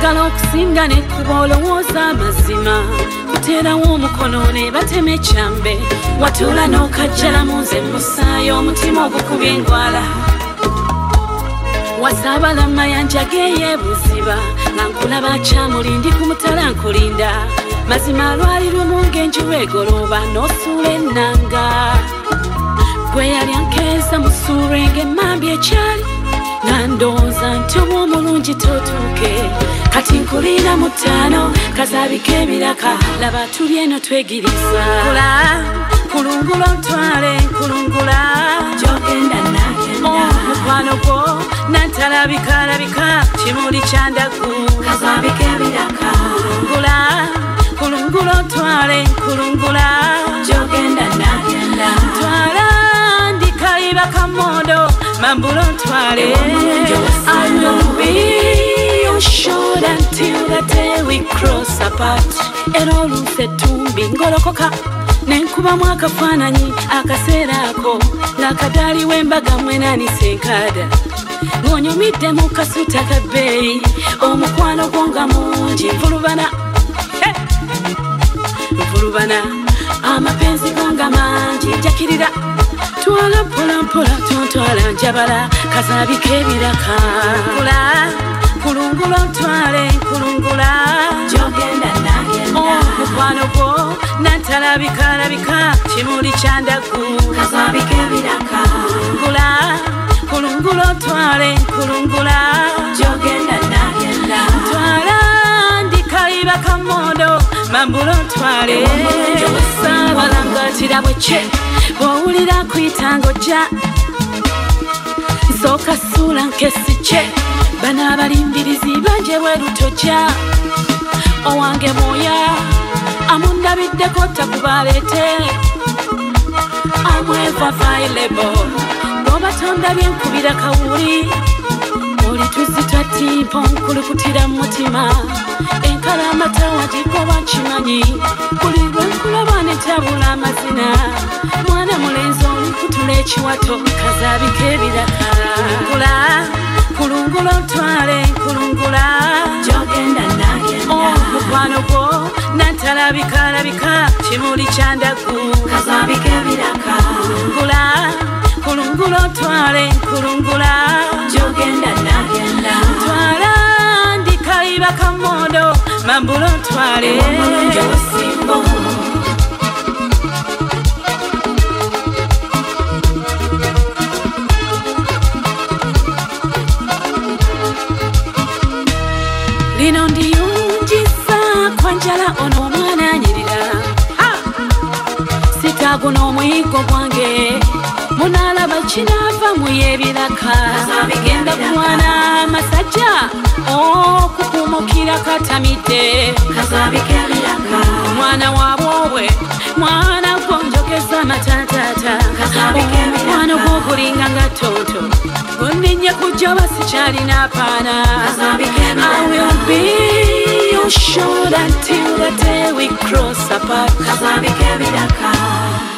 baagala okusinga ne kuba olowooza amazima kuteerawo omukono ne batema ekyambe watuula n'okajjalamu nze musaayo omutima ogukubye engwala wasaabala mayanja geeyeebuziba nga nkulaba akyamulindi ku mutala nkulinda mazima lwali lumu ng'enjuba egolooba n'osuula ennanga gwe yali ankeeza mu ssuula ng'emmambya ekyali nga ndowooza nti oba omulungi totuuke kati nkulina mu ttaano kazaabika ebiraka laba tuli eno twegiriza kulungula ontwale nkulungula gy'ogenda nagenda mukwano gwo nantalabika kimuli kyandagu kazaabika ebiraka kulungula ontwale nkulungula gy'ogenda nagenda ntwala ndikayiba kamondo mambula ontwale I will be your shoulder until the day we cross apart era oluusi ettumbi ngolokoka nenkubamu akafaananyi akaseera ako ng'akadaali w'embaga mwenanisa enkada ng'onyumidde mu kasuta ka bbeeyi omukwano gwo nga mungi nvulubana amapenzi go nga mangi njakirira twala mpolampola tontwala njabala kazaabika ebiraka kulungula ontwale nkulungula gy'ogenda nagenda mukwano gwo nantalabika kimuli kyandagu kazaabika ebiraka kulungula ontwale nkulungula gy'ogenda nagenda ntwala ndikayiba kamondo mambula ontwale saabalangatira bwekye bw'owulira kuyitanga ojja nsooka ssuula nkessikye bano abalimbirizi banje bwerutojja owange mwoya amundabiddeko takubaleete amweva available bw'obatonda byenkubira kawuli oli tuzzi twa timpo nkulukutira mu mutima enkalamata wagigoba kimanyi buli lwenkulaba ne tabula amazina mwana mulenzi olikutula ekiwato kazaabika ebiraka kulungula ontwale nkulungula gy'ogenda nagenda mukwano gwo nantalabika kimuli kyandagu kazaabika ebiraka kulungula ontwale nkulungula gy'ogenda nagenda ntwala ndikayiba kamondo mambula ontwale omulungi obusimbo lino ndiyunjisa kwanjala ono omwana anyirira sitaagu n'omuyiggo gwange munaalaba kinaava mu y'ebiraka bigenda kumwana amasajja okukumukira katamidde omwana waabwobwe mwana gonjogeza matataata omwana gwogulinga nga toto gonninye kujja oba sikyalina apaana I will be your shoulder until the day we cross apart.